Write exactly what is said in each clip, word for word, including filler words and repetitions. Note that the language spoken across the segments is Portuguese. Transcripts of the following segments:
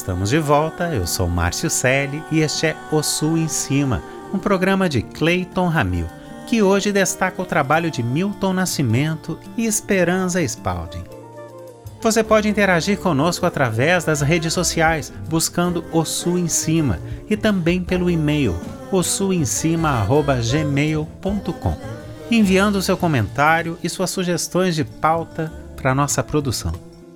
Estamos de volta, eu sou Márcio Selle e este é O Sul em Cima, um programa de Cleiton Ramil, que hoje destaca o trabalho de Milton Nascimento e Esperanza Spalding. Você pode interagir conosco através das redes sociais, buscando O Sul em Cima, e também pelo e-mail o sul em cima arroba gmail ponto com, enviando seu comentário e suas sugestões de pauta para a nossa produção.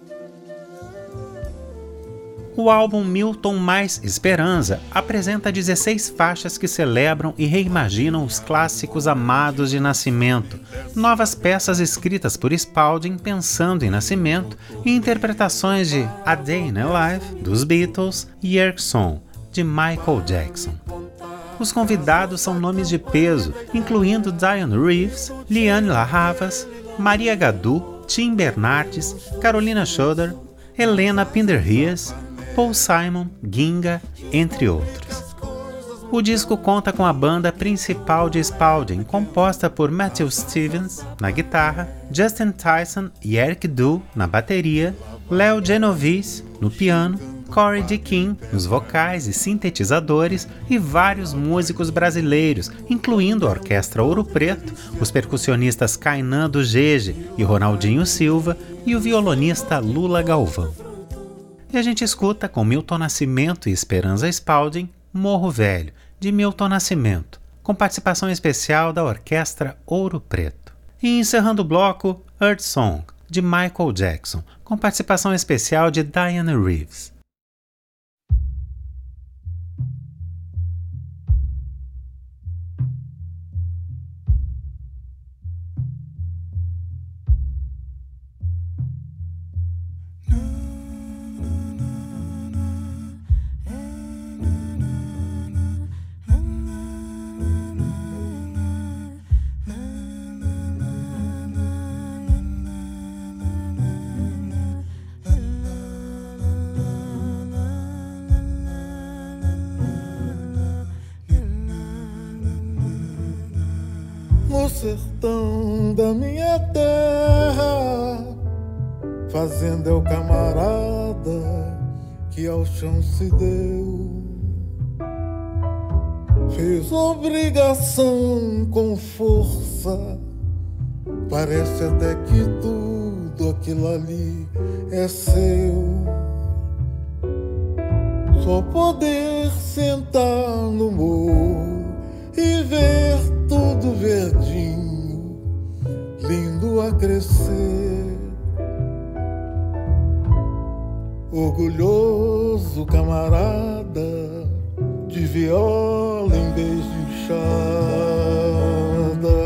O álbum Milton mais Esperanza apresenta dezesseis faixas que celebram e reimaginam os clássicos amados de Nascimento, novas peças escritas por Spalding pensando em Nascimento e interpretações de A Day in a Life, dos Beatles, e Yerk Song, de Michael Jackson. Os convidados são nomes de peso, incluindo Dianne Reeves, Lianne La Havas, Maria Gadu, Tim Bernardes, Carolina Schroeder, Helena Pinderhees, Paul Simon, Ginga, entre outros. O disco conta com a banda principal de Spalding, composta por Matthew Stevens na guitarra, Justin Tyson e Eric Du na bateria, Leo Genovese no piano, Corey DeKing nos vocais e sintetizadores e vários músicos brasileiros, incluindo a Orquestra Ouro Preto, os percussionistas Kainan do Gege e Ronaldinho Silva e o violonista Lula Galvão. E a gente escuta com Milton Nascimento e Esperanza Spalding, Morro Velho, de Milton Nascimento, com participação especial da Orquestra Ouro Preto. E encerrando o bloco, Earth Song, de Michael Jackson, com participação especial de Dianne Reeves. No sertão da minha terra, fazenda é o camarada que ao chão se deu. Fez obrigação com força, parece até que tudo aquilo ali é seu. Só poder sentar no morro e ver tudo verdinho, lindo a crescer. Orgulhoso camarada, de viola em vez de enxada.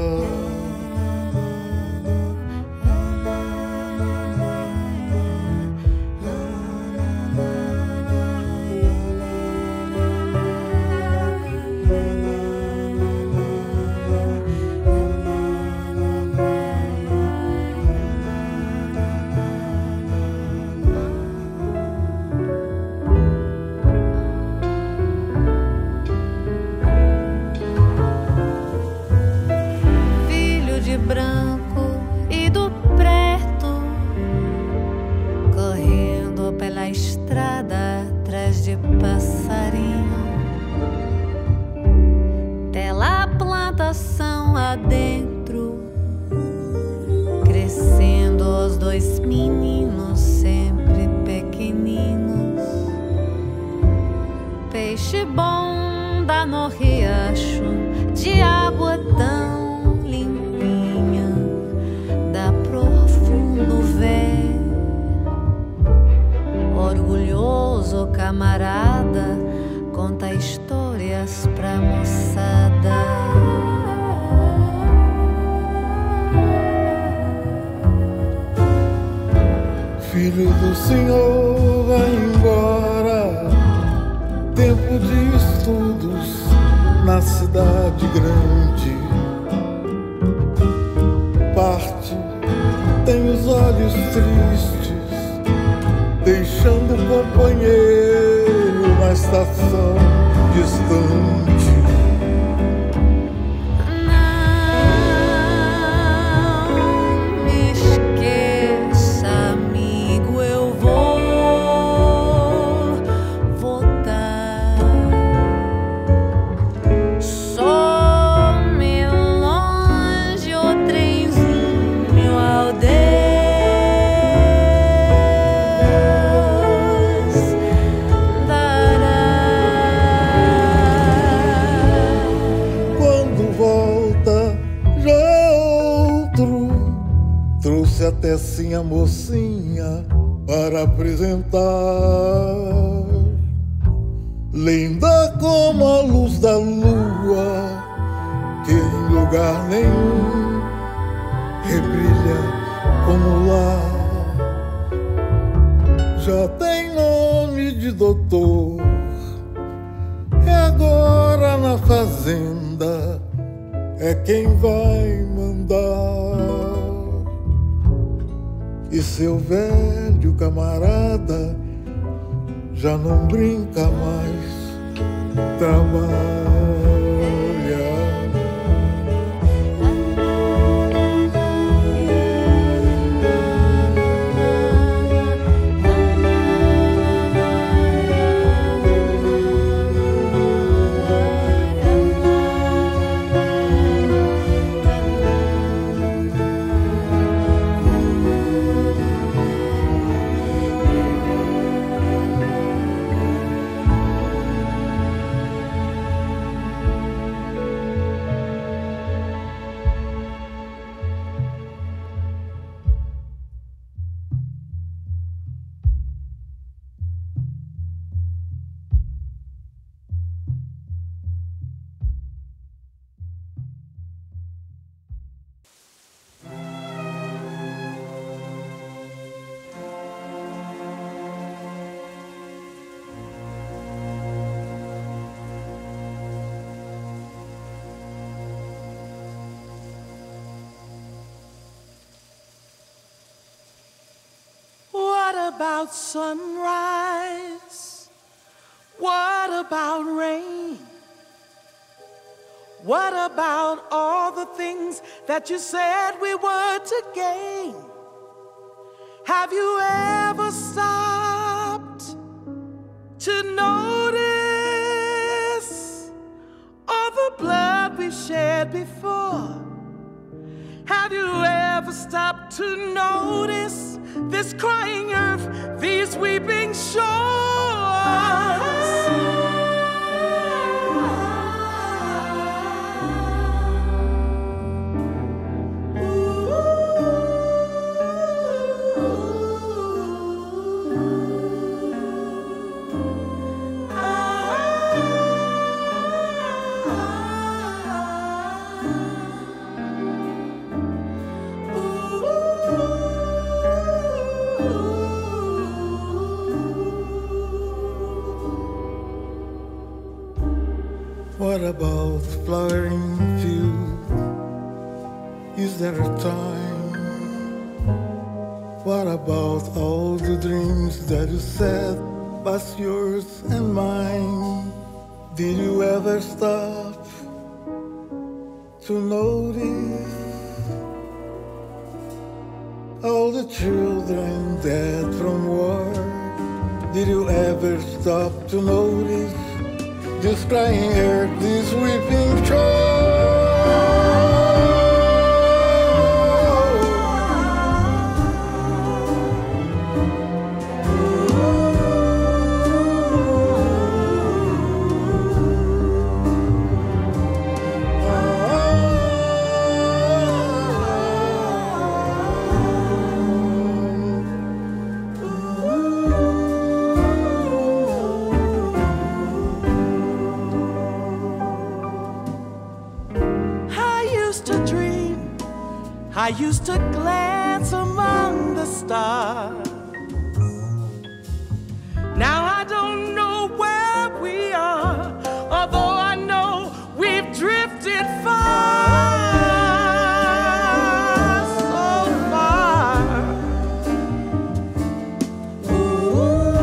Camarada, conta histórias pra moçada. Filho do Senhor, vai embora, tempo de estudos na cidade grande. Parte, tem os olhos tristes, deixando o companheiro na estação distante. Não me esqueça, amigo, eu vou tecinha mocinha para apresentar. Linda como a luz da lua, que em lugar nenhum rebrilha como o lar. Já tem nome de doutor, é agora na fazenda, é quem vai mandar. E seu velho camarada já não brinca mais, trabalha. About sunrise? What about rain? What about all the things that you said we were to gain? Have you ever stopped to notice all the blood we shed before? Have you ever stopped to notice this crying earth, these weeping shores? What about flowering field? Is there a time? What about all the dreams that you said was yours and mine? Did you ever stop to notice all the children dead from war? Did you ever stop to notice this crying earth, this weeping shore? I used to glance among the stars. Now I don't know where we are, although I know we've drifted far, so far. Ooh.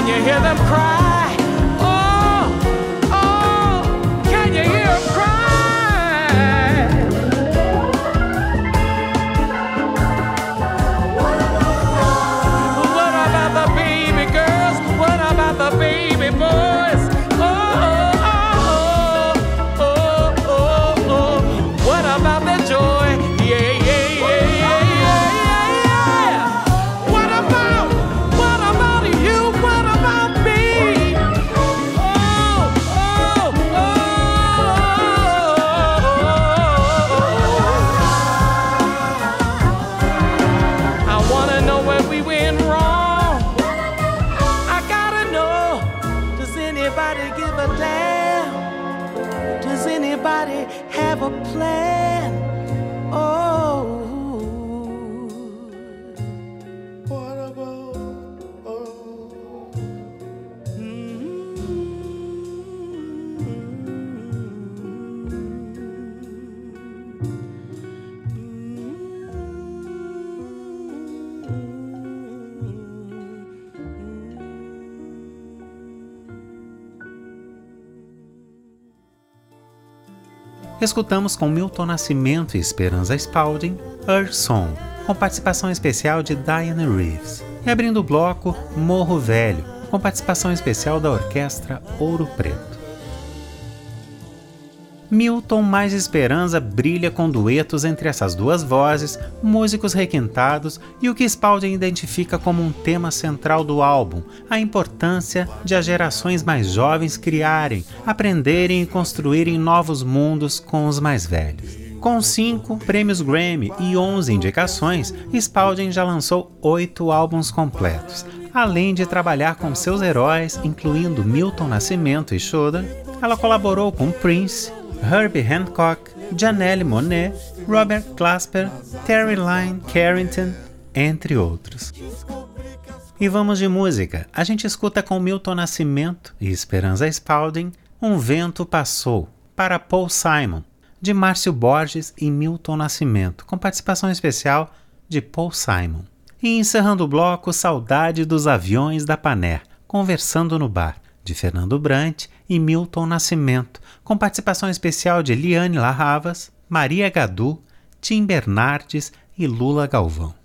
Can you hear them cry? Oh, oh, can you hear them cry? What about the baby girls? What about the baby boys? Oh, oh, oh, oh, oh, oh. What about the joy? Yeah, yeah, yeah, yeah, yeah, yeah. What about, what about you? What about me? Oh, oh, oh. I wanna know where we went wrong. I gotta know. Does anybody give a damn? Does anybody have a plan? Oh, What about oh, Escutamos com Milton Nascimento e Esperanza Spalding, Her Song, com participação especial de Diana Reeves. E abrindo o bloco, Morro Velho, com participação especial da orquestra Ouro Preto. Milton mais Esperanza brilha com duetos entre essas duas vozes, músicos requintados e o que Spalding identifica como um tema central do álbum, a importância de as gerações mais jovens criarem, aprenderem e construírem novos mundos com os mais velhos. Com cinco prêmios Grammy e onze indicações, Spalding já lançou oito álbuns completos. Além de trabalhar com seus heróis, incluindo Milton Nascimento e Shudder, ela colaborou com Prince, Herbie Hancock, Janelle Monáe, Robert Glasper, Terry Lyne Carrington, entre outros. E vamos de música. A gente escuta com Milton Nascimento e Esperanza Spalding, Um Vento Passou, para Paul Simon, de Márcio Borges e Milton Nascimento, com participação especial de Paul Simon. E encerrando o bloco, Saudade dos Aviões da Paner, Conversando no Bar, de Fernando Brant e Milton Nascimento, com participação especial de Liane Larravas, Maria Gadu, Tim Bernardes e Lula Galvão.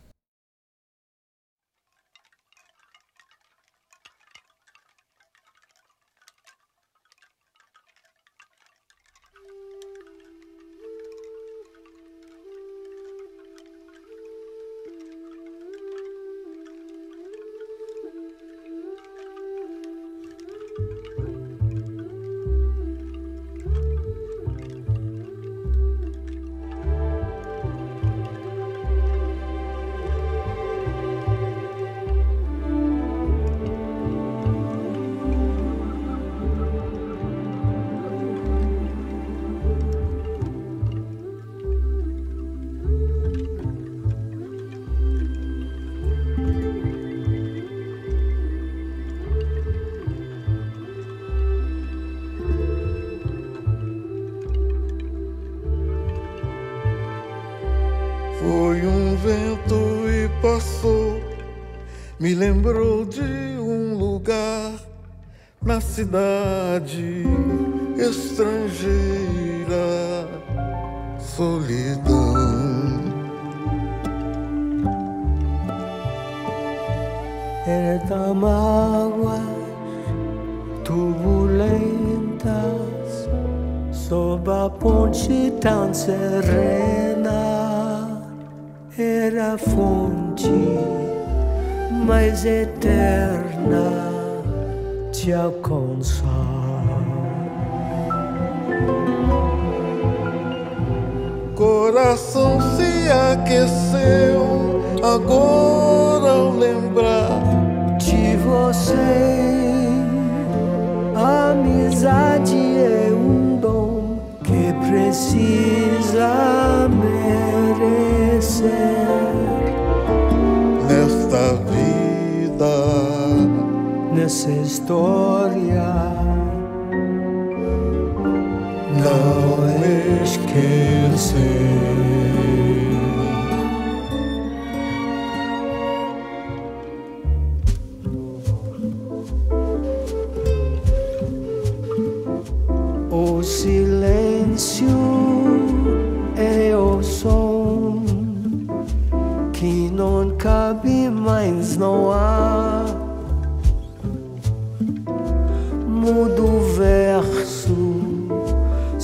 Foi um vento e passou, me lembrou de um lugar na cidade estrangeira, solidão. Eram mágoas turbulentas sob a ponte tão serena. Era a fonte mais eterna de alcançar. Coração se aqueceu agora ao lembrar de você. A amizade é um dom que precisa merecer. Nesta vida, nessa história, não esquecer.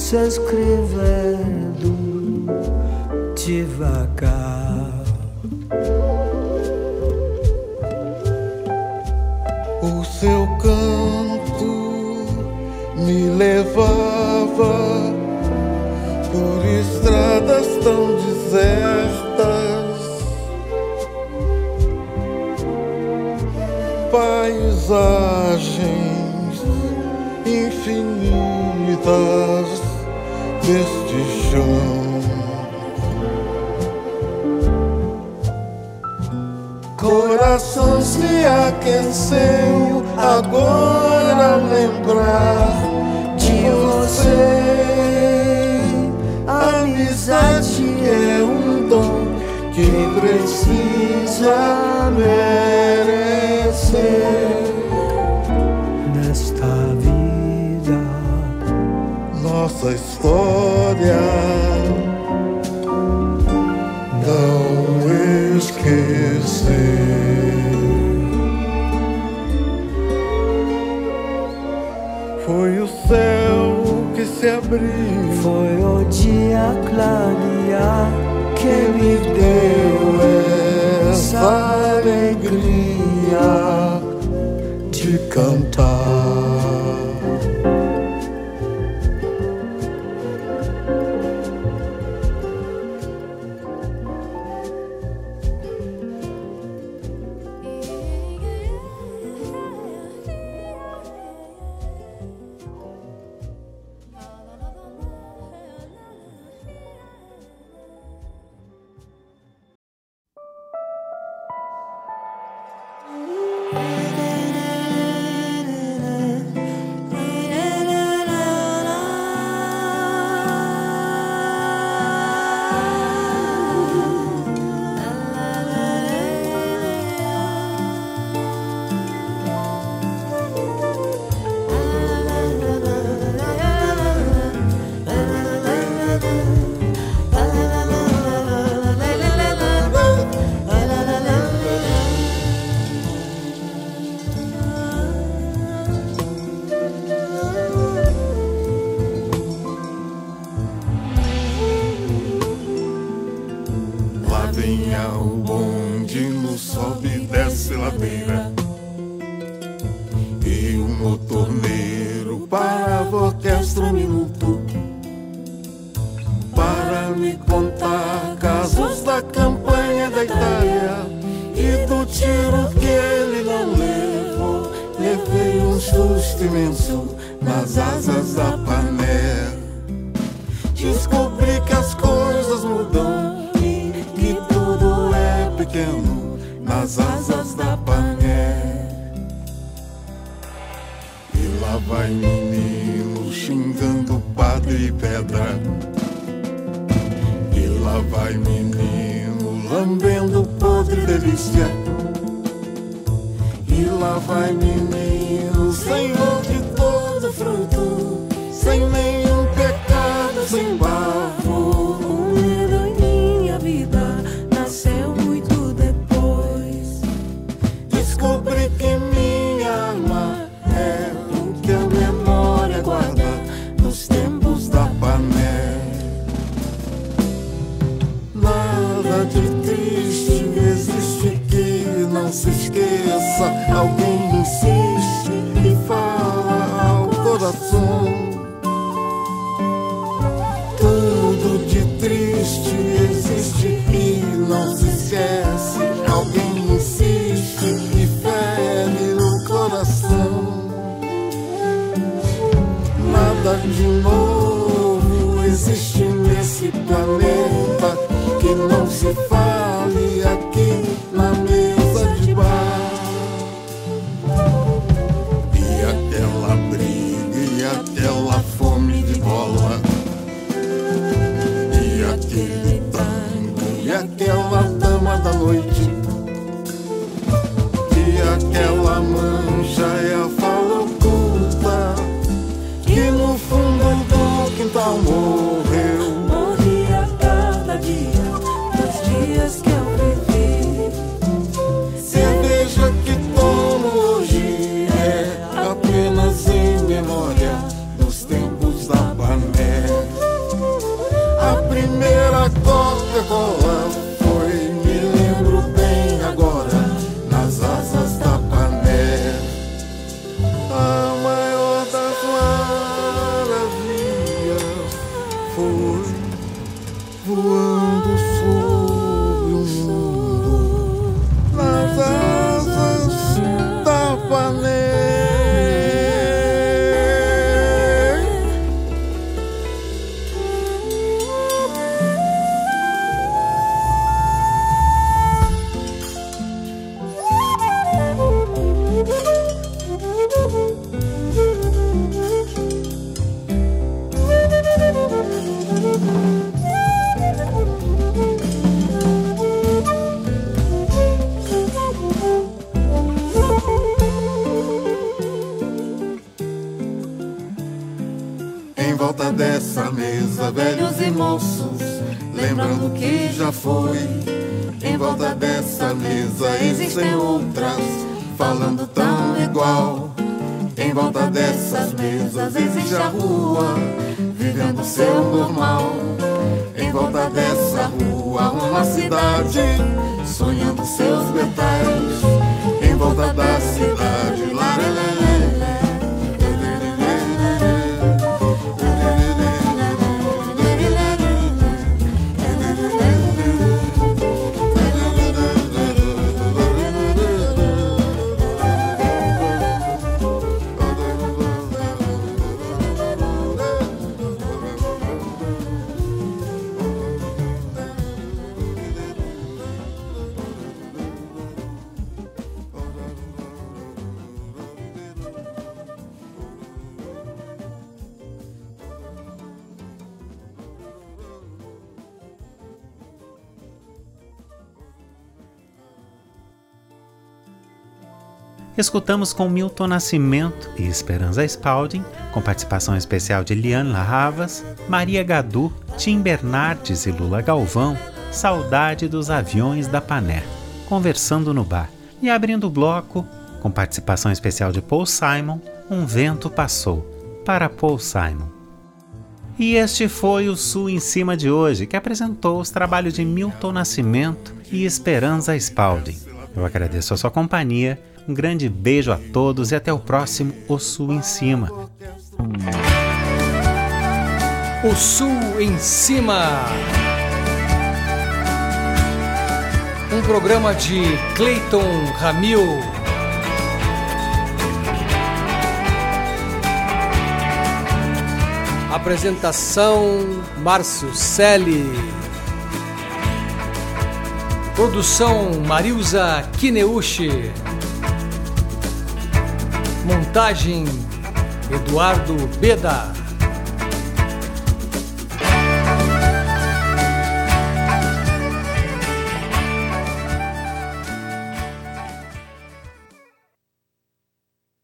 se escrevendo devagar. O seu canto me levava por estradas tão desertas, paisagens infinitas deste chão. Coração se aqueceu agora a lembrar de você. A amizade é um dom que precisa merecer nesta vida. Nossa história não esquecer. Foi o céu que se abriu, foi o dia clarear que me deu essa alegria de cantar. Nas asas da pané, descobri que as coisas mudam e que tudo é pequeno nas asas da pané. E lá vai menino xingando padre e pedra, e lá vai menino lambendo podre delícia, e lá vai menino senhor de todo fruto, sem nenhum pecado, sem bafo. O medo em minha vida nasceu muito depois. Descobri que minha alma é o que a memória guarda nos tempos da pané. Nada de triste existe que não se esqueça. Alguém insiste e fala ao coração. Tudo de triste existe e não se esquece. Alguém insiste e fere no coração. Nada de novo existe nesse planeta que não se fale aqui na mesa de bar. E aquela briga e aquela fome de bola, e aquele tango e aquela dama da noite, e aquela mancha é a fala oculta que no fundo do quintal morreu. Morri a volta dessa mesa, velhos e moços, lembrando que já foi. Em volta dessa mesa existem outras, falando tão igual. Em volta dessas mesas existe a rua, vivendo seu normal. Em volta dessa rua uma cidade, sonhando seus metais. Em volta da cidade, lá, lá, lá, lá. Escutamos com Milton Nascimento e Esperanza Spalding, com participação especial de Liane La Havas, Maria Gadu, Tim Bernardes e Lula Galvão, Saudade dos Aviões da Pané, Conversando no Bar. E abrindo o bloco, com participação especial de Paul Simon, Um Vento Passou, para Paul Simon. E este foi o Sul em Cima de hoje, que apresentou os trabalhos de Milton Nascimento e Esperanza Spalding. Eu agradeço a sua companhia. Um grande beijo a todos e até o próximo O Sul em Cima. O Sul em Cima. Um programa de Cleiton Ramil. Apresentação Márcio Selle. Produção Marilza Kineuchi. Montagem Eduardo Beda.